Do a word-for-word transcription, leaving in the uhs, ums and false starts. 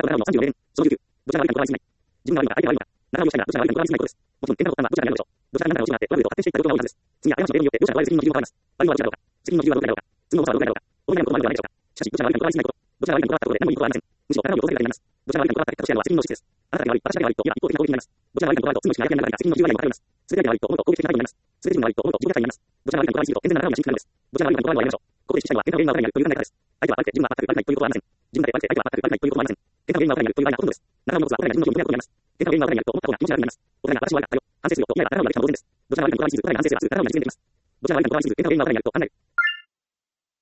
が行うのさんじゅうよねん、そのじゅうきゅう、どちらが悪いかも相談しない。自分が悪いのか相手が悪いのか、中身をしたいならどちらが悪いかも相談しないことです。もちろん、喧嘩の発端はどちらになるでしょう。どちらが何らかの内側でトラブルと発展していった状況が多いはずです。次に誤った例によって、どちらが悪い責任の基準を変わります。悪いのはどちらだろうか。責任の基準はどちらだろうか。次の誤差はどちらだろうか。同じようなこともあるのではないでしょうか。しかし、どちらが悪いかにこだわりすぎないこと。どちらが悪いかにこだわったことで何もいいことはありません。むしろ、体を落とされたようになります。どちらが悪いかにこだわった結果としてあるのは責任の質です。あなただけが悪い、私だけが悪いと、いや、一方的な攻撃になります。どちらが悪いかにこだわると、次の人に相手になる責任の基準はないのが偏ります。すべてだけが悪いと思うと攻撃的な態度になります。すべて自分が悪いと思うと自己虐待になります。どちらが悪いかにこだわりすぎると、健全な仲間に信じるのです。どちらが悪いかにこだわるのはやめましょう。ここで指摘したいのは、喧嘩の原因がお互いにあるという考え方です。相手は悪くて自分は全く悪くないということはありません。自分が悪くて相手は全く悪くないということはありません。喧嘩の原因がお互いにあるという場合がほとんどです。仲間の持つはお互いに自分の気持ちを認め合うことになります。喧嘩の原因がお互いにあると思った方が気持ち悪くなります。お互いが私は悪かったよ、反省するよと言い合えば戦うのができた当然です。どちらが悪いかにこだわりすぎる、お互いが反省する、戦うのが実現できます。どちらが悪いかにこだわりすぎる、喧嘩の原因がお互いにあると考える。